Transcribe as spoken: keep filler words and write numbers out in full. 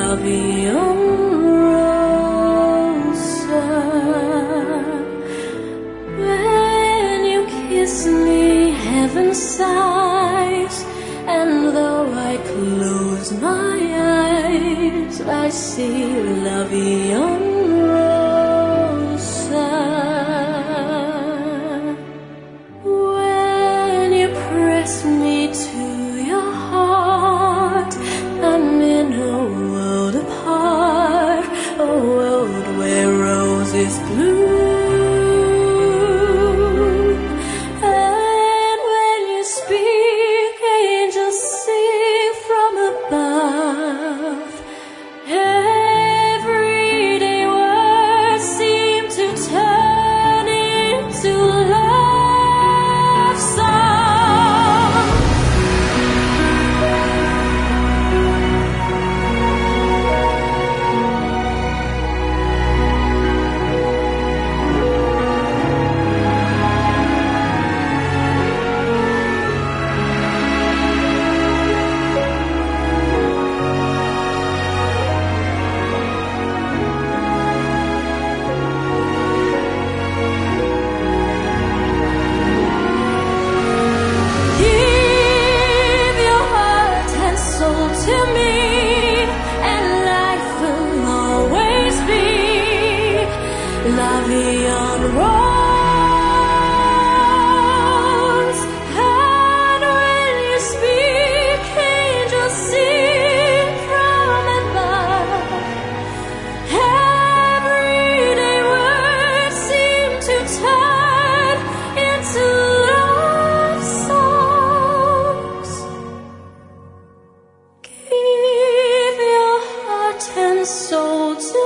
Laviosa. When you kiss me, heaven sighs, and though I close my eyes, I see Laviosa. When you press me to your heart, I'm in a world apart, a world where roses bloom. And when you speak, angels sing from above. Everyday words seem to turn into love songs. To me, and life will always be La Vie en Rose. And when you speak, angels sing from above. Everyday words seem to turn into love songs. Give your heart and soul to